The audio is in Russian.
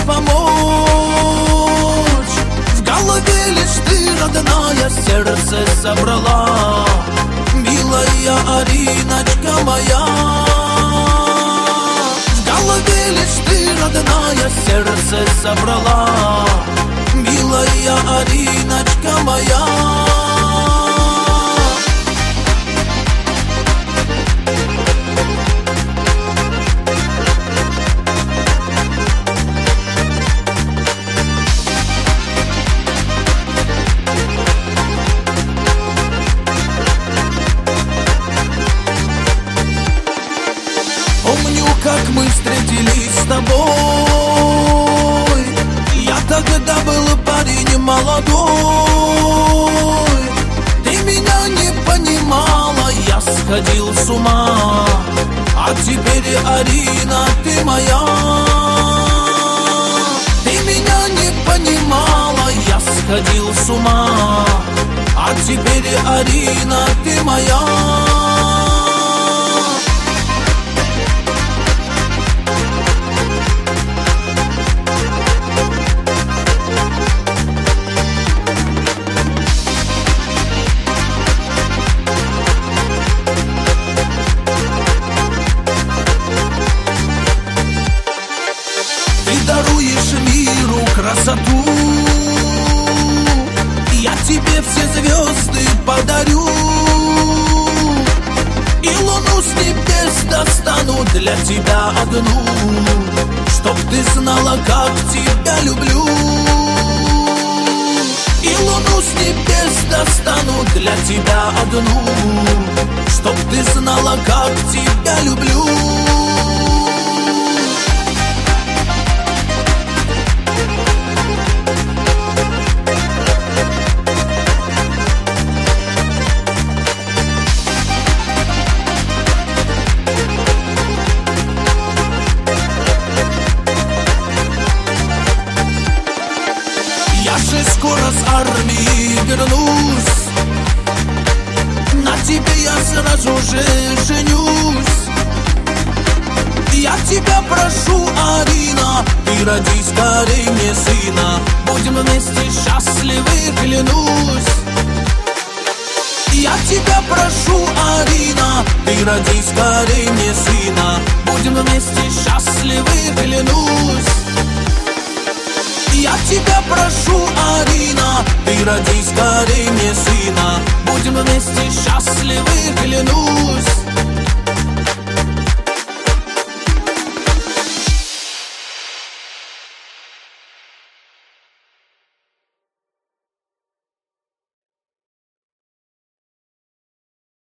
помочь. В голове лишь ты, родная, сердце собрала, милая Ариночка моя. В голове лишь ты, родная, сердце собрала, милая Ариночка моя. Помню, как мы встретились с тобой. Я тогда был парень молодой. Ты меня не понимала, я сходил с ума. А теперь, Арина, ты моя. Ты меня не понимала, я сходил с ума. А теперь, Арина, ты моя. Даруешь миру красоту, я тебе все звезды подарю, и луну с небес достану для тебя одну, чтоб ты знала, как тебя люблю. И луну с небес достану для тебя одну, чтоб ты знала, как тебя люблю. Скоро с армии вернусь, на тебе я сразу же женюсь. Я тебя прошу, Арина, ты роди скорей мне сына, будем вместе счастливы, клянусь. Я тебя прошу, Арина, ты роди скорей мне сына, будем вместе счастливы, клянусь. Я тебя прошу, Арина, ты роди скорей мне сына, будем вместе счастливы, клянусь.